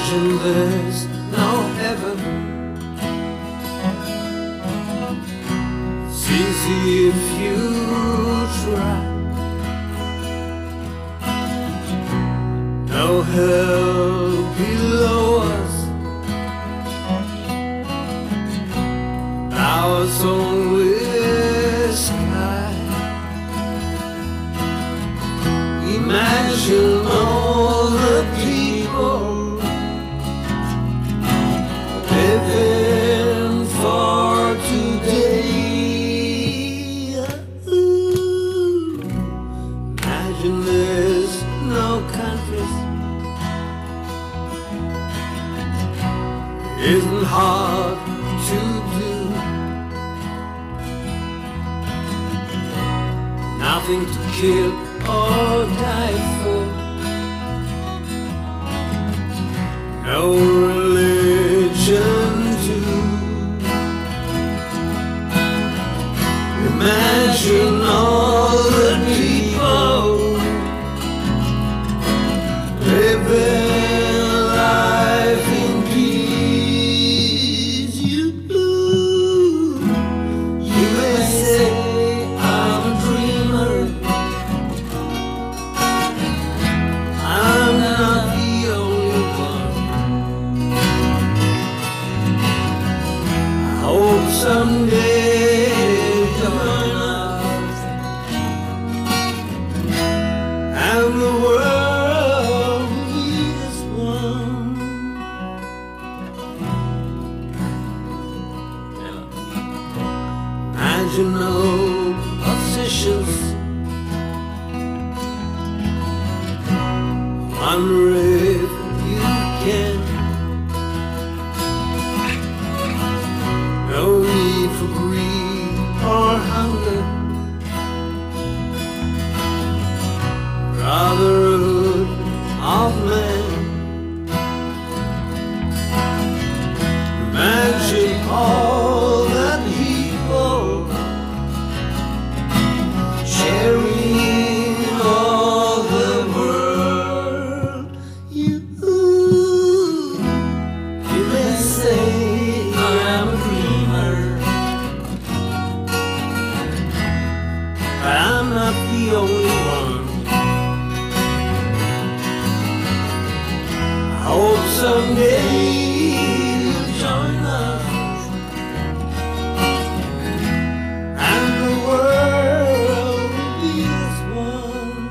Imagine there's no heaven. It's easy if you try. No hell below us. Our only sky. Imagine all the people living for today. Imagine there's no countries. It isn't hard to do. Nothing to kill or die for. No religion too. Imagine all the people living life in peace. You may say I'm a dreamer. I'm not the only one. I hope someday join us and the world is one. Imagine no positions. Wonder if you can. No need for greed or hunger. Brotherhood of man. Imagine all the people sharing all the world. You may say I'm a dreamer, but I'm not the only one. I hope someday you'll join us and the world will be as one.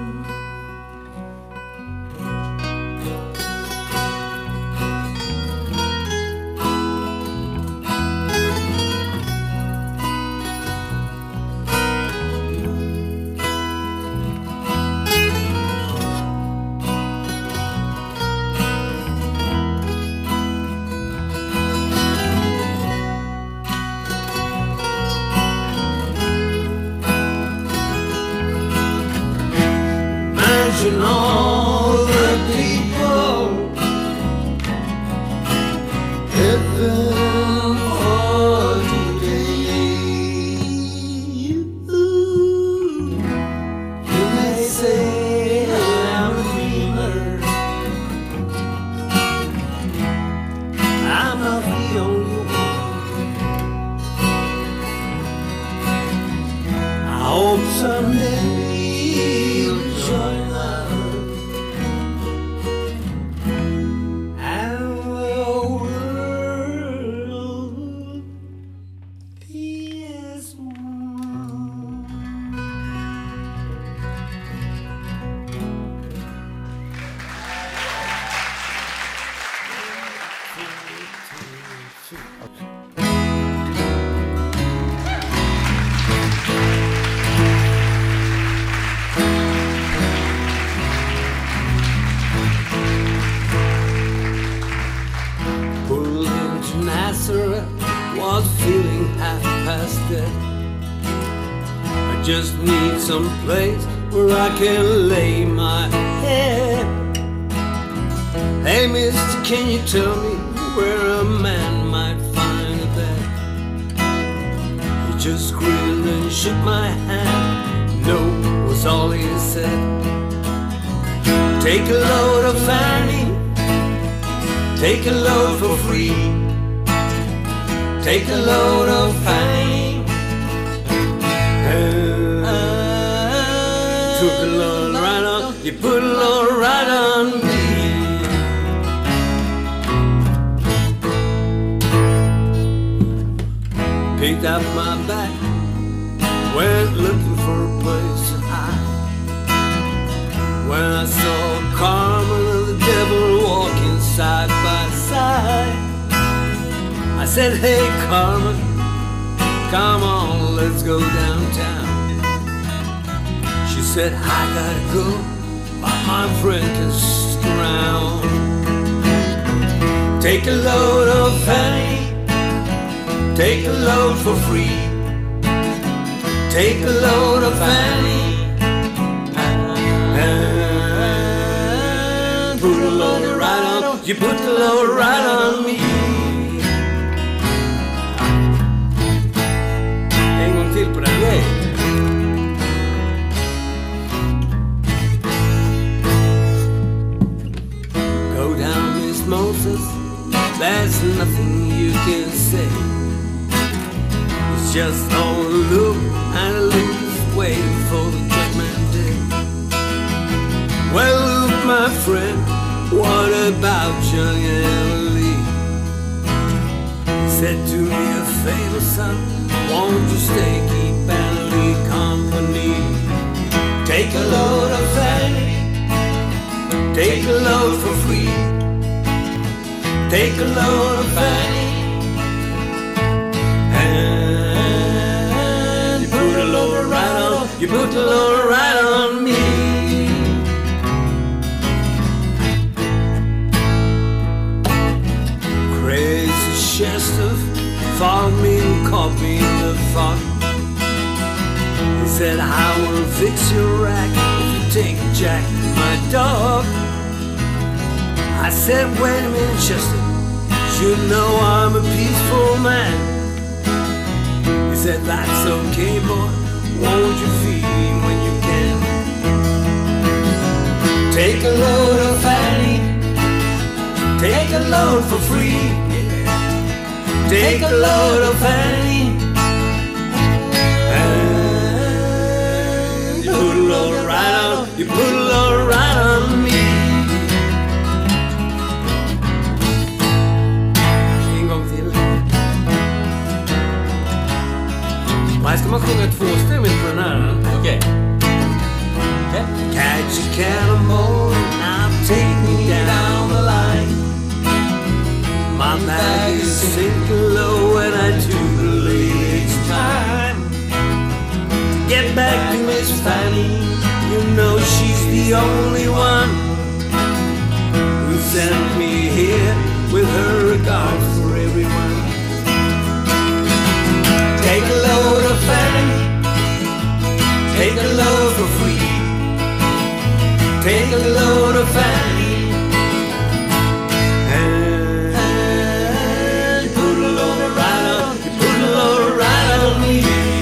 Imagine all the people living for today. You may say I'm a dreamer. I'm not the only one. I hope someday you'll join us. Was feeling half past dead. I just need some place where I can lay my head. Hey mister, can you tell me where a man might find a bed? He just grinned and shook my hand. No was all he said. Take a load of Fanny Take a load for free. Take a load of fame. Took a load right on. You put a load right on me. Picked up my bag, went looking for a place to hide. When I saw Carmen and the devil walking side by side, I said, hey Carmen, come on, let's go downtown. She said, I gotta go, but my friend can stick around. Take a load of Fanny, take a load for free. Take a load of Fanny and put a load right on. You put the load right on me. En gång till på den. Go down, Miss Moses. There's nothing you can say. It's just all a look and a look waiting for the judgment day. Well, look, my friend, what about young Emily? He said, do me a favor, son, won't you stay, keep Emily company. Take a load of Fanny, take a load for free. Take a load of Fanny and you put a load right on. You put a load right on me. Crazy Chester followed me and caught me in the thought. He said, I will fix your rack if you take Jack, my dog. I said, wait a minute, Chester, you know I'm a peaceful man. He said, that's okay, boy, won't you feed me when you can? Take a load of Fanny, take a load for free. Take a load of Fanny and you put a load right on. You put a load right on me. Här ska man sjunga tvåstämmigt på den här. Okej. Catch a cannonball, now take me down the line. My bag is sinking low and I do believe it's time to get back to Miss Fanny. You know she's the only one who sent me here with her regard for everyone. Take a load of Fanny, take a load for free. Take a load of Fanny and put a load right on. You put a load right on me.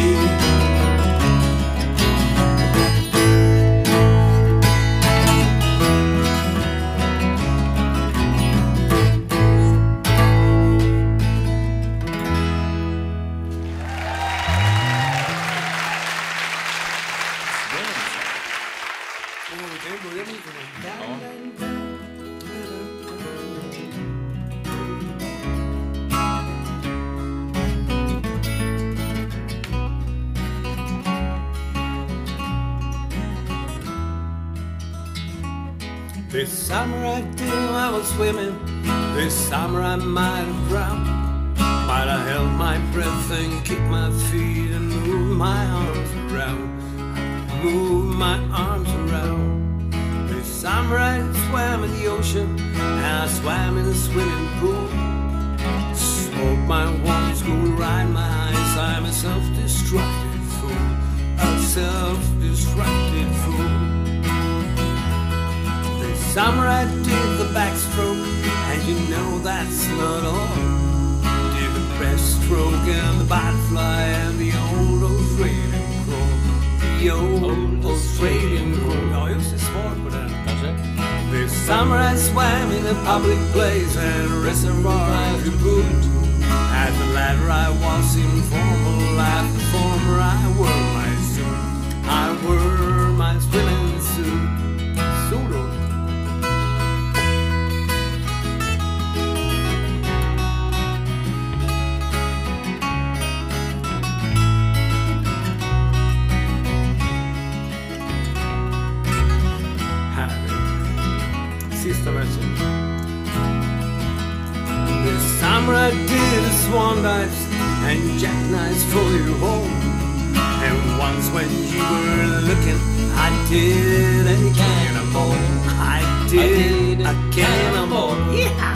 This summer I was swimming, this summer I might have drowned. But I held my breath and kicked my feet and moved my arms around. Moved my arms around. This summer I swam in the ocean and I swam in a swimming pool. Smoked my warm school, ride my eyes, I'm a self-destructed fool. A self-destructed fool. Summer I did the backstroke, and you know that's not all. Did the breaststroke and the butterfly and the old Australian crawl. The old Australian crawl. Ja, just det. Svar på den, kanske. This summer I swam in a public place and reservoir I put. At the ladder I was informal, at the former I wore my suit. I wore my swimming suit. Solo. Sista versen. This summer I did a swan dives and jackknives for you home. And once when you were looking, I did a cannonball. I did a cannonball. Yeah.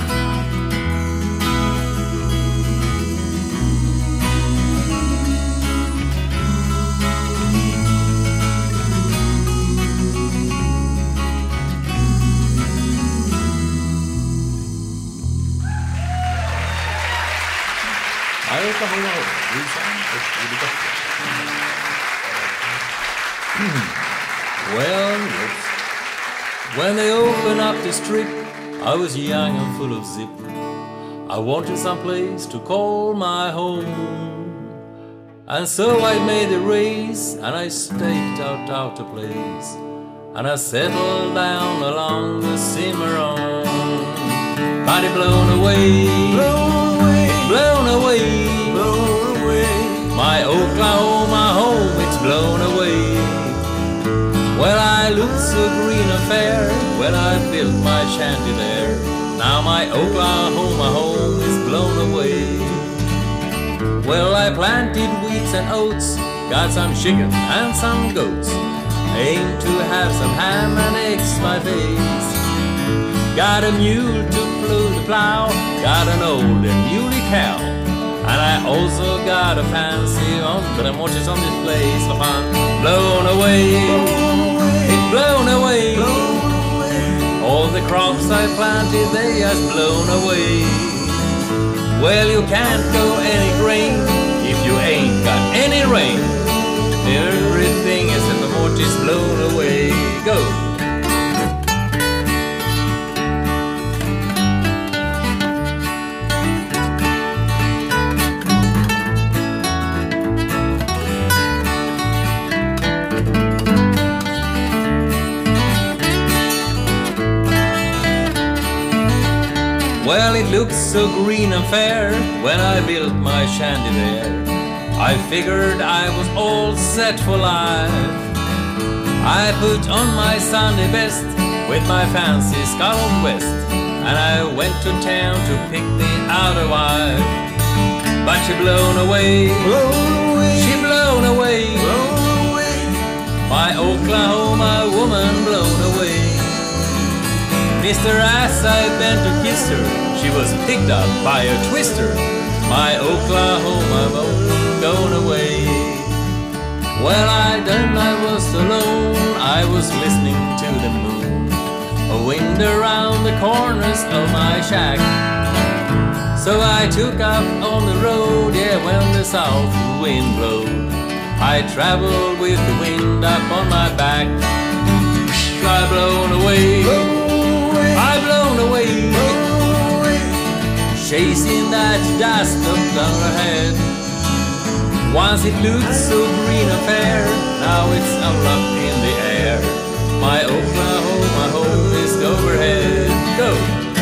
Well, when they opened up the strip, I was young and full of zip. I wanted some place to call my home, and so I made a race and I staked out a place, and I settled down along the Cimarron. Body blown away, blown away, blown away, blown away. My Oklahoma home, it's blown away. Well, I looked so green and fair when I built my shanty there. Now my Oklahoma home is blown away. Well, I planted wheats and oats, got some chicken and some goats, aim to have some ham and eggs, my face. Got a mule to pull the plow, got an old and muley cow, and I also got a fancy one, but I'm watching on this place for fun. Blown away, blown away, blown away. All the crops I planted, they just blown away. Well, you can't go any grain if you ain't got any rain. Everything is in the mortise blown away. Go! Well, it looked so green and fair when I built my shanty there. I figured I was all set for life. I put on my Sunday best with my fancy scallop vest, and I went to town to pick me out a wife. But she blown away, she blown away, blown away. My Oklahoma woman blown away. Mr. Ass, I bent to kiss her, she was picked up by a twister. My Oklahoma woman gone away. Well, I was alone, I was listening to the moon, a wind around the corners of my shack. So I took up on the road, yeah, when the south wind blowed. I traveled with the wind up on my back. I blown away, I blown away, chasing that dust up down ahead. Once it looked so green and fair, now it's all up in the air. My Oklahoma home is overhead. Go!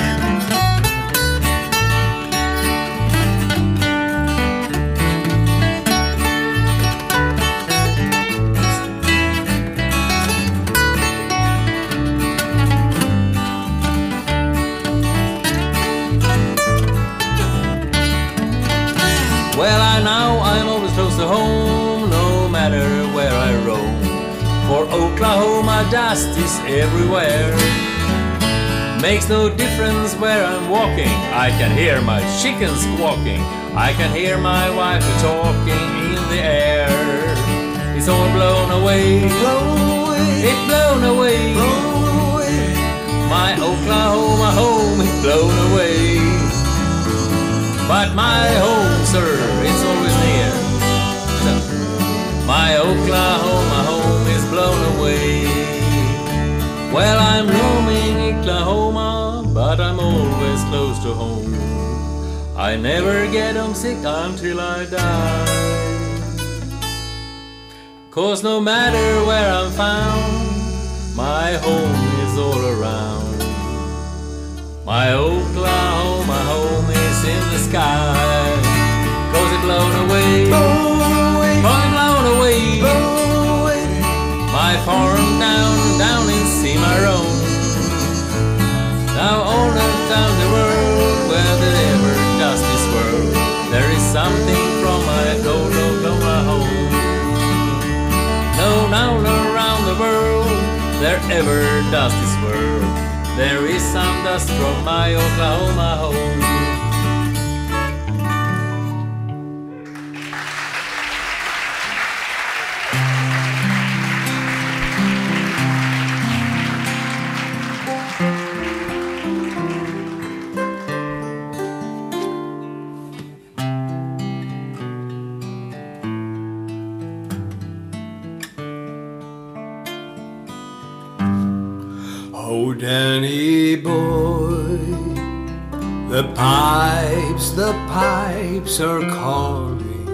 Well, I'm always close to home, no matter where I roam. For Oklahoma dust is everywhere. Makes no difference where I'm walking, I can hear my chickens squawking, I can hear my wife talking in the air. It's all blown away, it's blown away, my Oklahoma home is blown away. But my home, sir, it's always near. My Oklahoma home is blown away. Well, I'm roaming Oklahoma. close to home. I never get homesick until I die. 'Cause no matter where I'm found, my home is all around. My Oklahoma home is in the sky. 'Cause it blown away, blown away, my farm down in Cimarron. Now all down the world, where the ever does this world, there is something from my old Oklahoma home. No, now around the world, there ever does this world, there is some dust from my Oklahoma home. Oh, Danny boy, the pipes are calling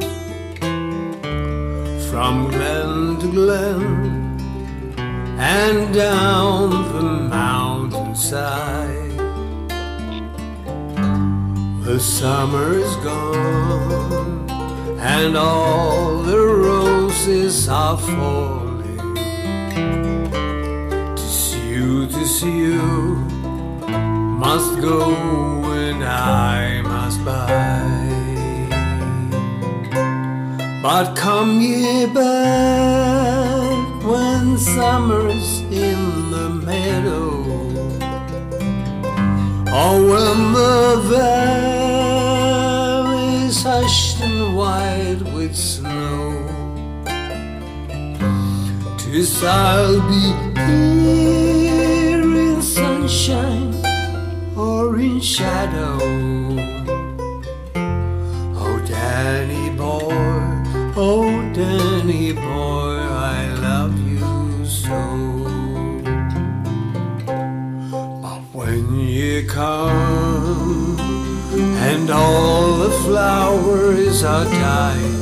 from glen to glen and down the mountainside. The summer's gone and all the roses are falling. To see you must go and I must buy. But come ye back when summer's in the meadow, or when the valley's hushed and white with snow. 'Tis I'll be here in sunshine or in shadow. Oh, Danny boy, oh, Danny boy, I love you so. But when you come and all the flowers are dying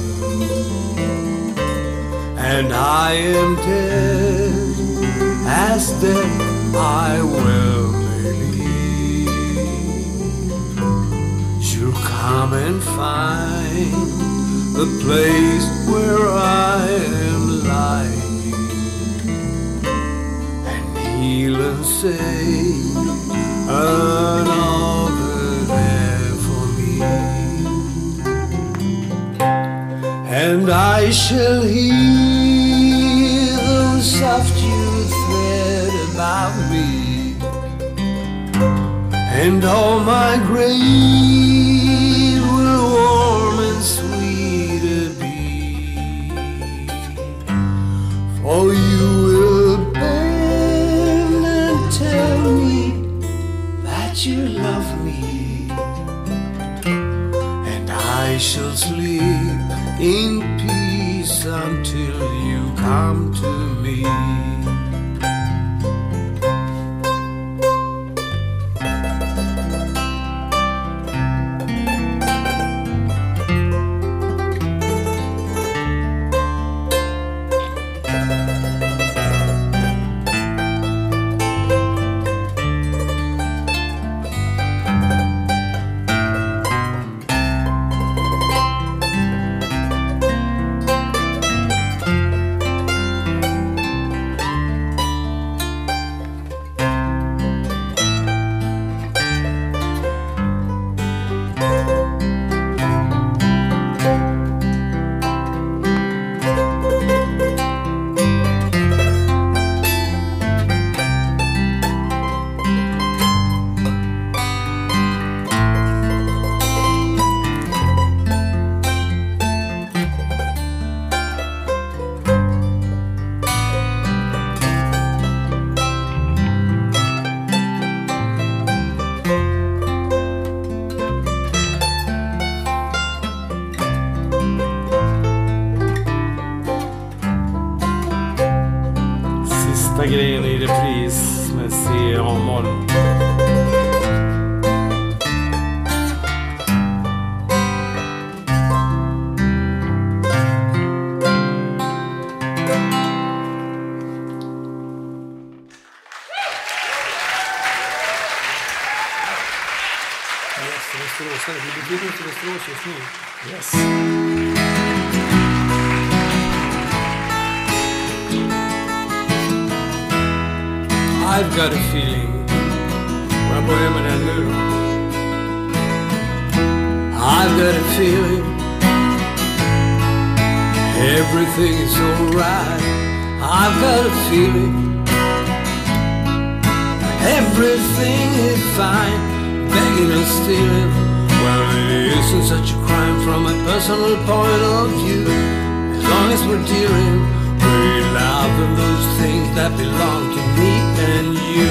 and I am dead, as dead I will believe, you'll come and find the place where I am lying, and kneel and say another there for me, and I shall hear those soft about me, and all my grave will warm and sweeter be, for you will bend and tell me that you love me, and I shall sleep in peace until you come to me. Grejen i repris med C. A-moll. Västerås, det betyder inte Västerås just nu. Yes. I've got a feeling. Vad börjar med den nu då? I've got a feeling everything is alright. I've got a feeling everything is fine. Begging and stealing, well, it isn't such a crime from a personal point of view. As long as we're dealing with love and those things that belong to me and you.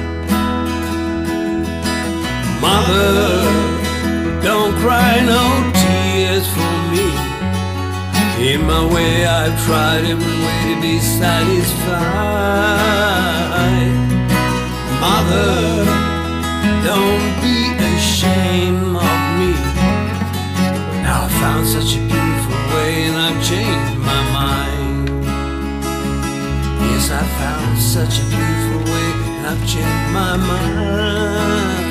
Mother, don't cry no tears for me. In my way I've tried every way to be satisfied. Mother, don't be ashamed of me. Now I found such a beautiful way and I've changed my mind. Yes, I found such a beautiful way and I've changed my mind.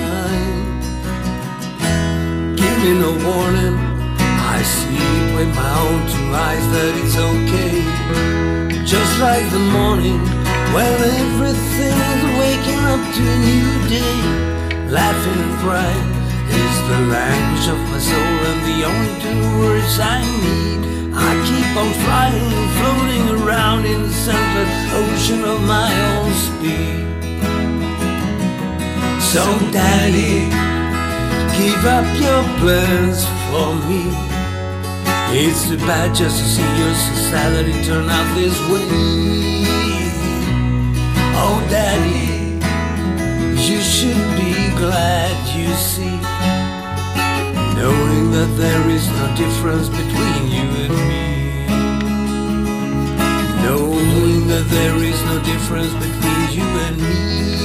Give me no warning, I see with my own two eyes that it's okay. Just like the morning when everything is waking up to a new day. Laughing and crying is the language of my soul and the only two words I need. I keep on flying and floating around in the central ocean of my own speed. So Daddy, give up your plans for me. It's too bad just to see your society turn out this way. Oh Daddy, you should be glad, you see, knowing that there is no difference between you and me. Knowing that there is no difference between you and me.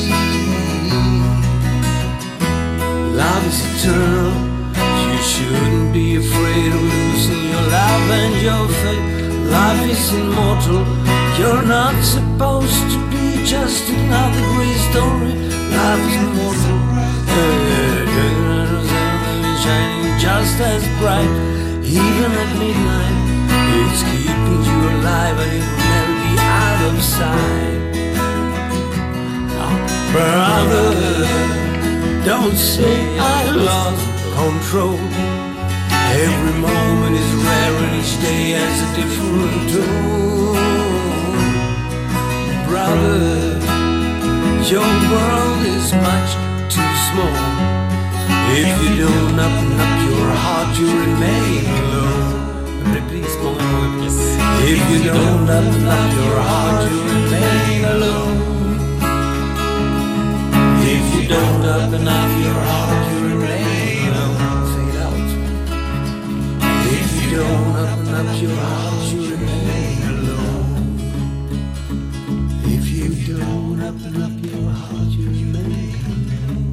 Love is eternal, you shouldn't be afraid of losing your love and your faith. Love is immortal, you're not supposed to be just another great story. Love is immortal, shining just as bright. Even at midnight, it's keeping you alive and it will never be out of sight. Oh, brother, don't say I lost control. Every moment is rare and each day has a different tone. Brother, your world is much too small. If you don't open up your heart, you remain alone. Please, if you don't open up your heart, you remain alone. If you don't open up your heart, you remain alone. Fade out. If you don't open up your heart, you remain alone. If you don't open up your heart, you remain alone.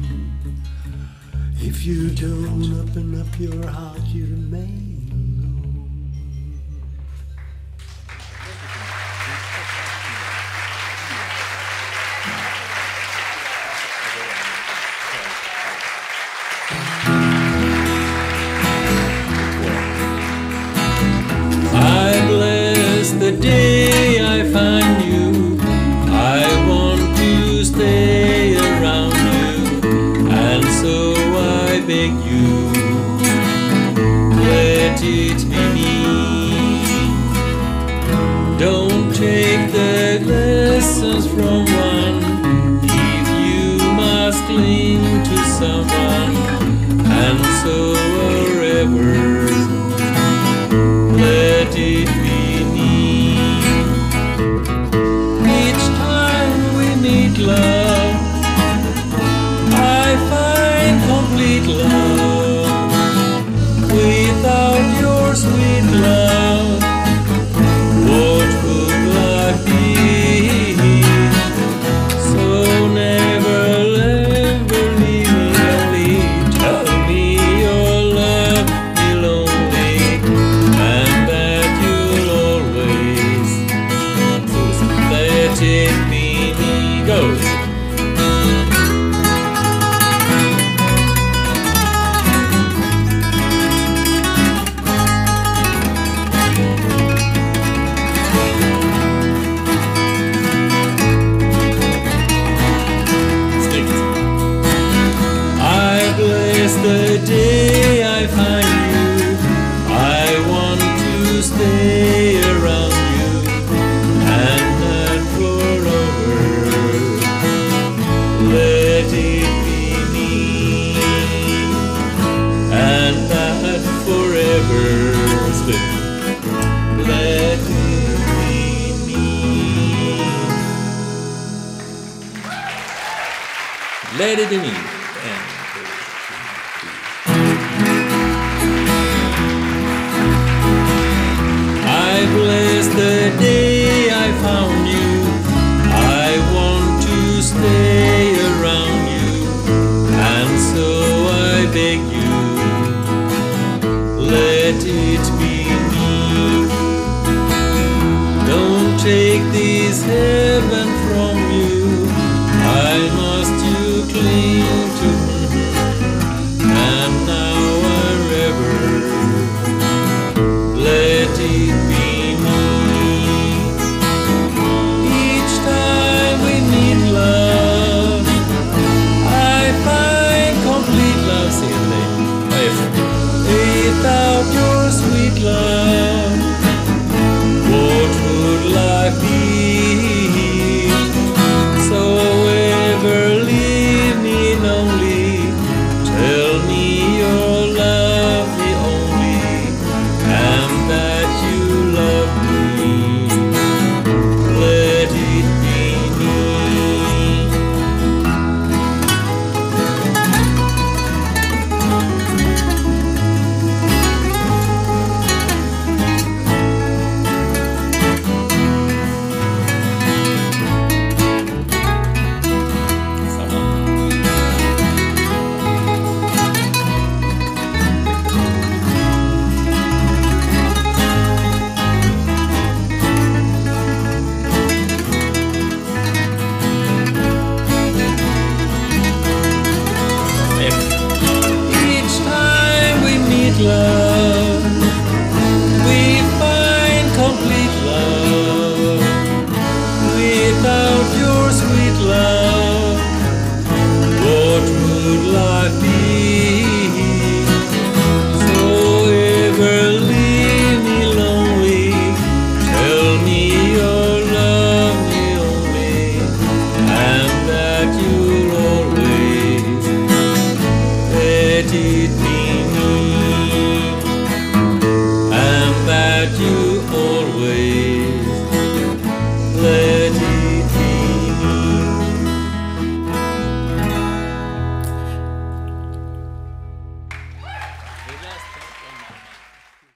If you don't open up your heart, you remain alone. The day I find you, I want to stay around you, and so I beg you, let it be me. Don't take the lessons from one, if you must cling to someone, and so forever, let it be. Love, I find complete love. Without your sweet love, what would life be? So never, ever leave me lonely. Tell me your love will only, and that you'll always let it be. Goes. Lady Denis. I bless the day I found you. I want to stay around you, and so I beg you, let it be me. Don't take these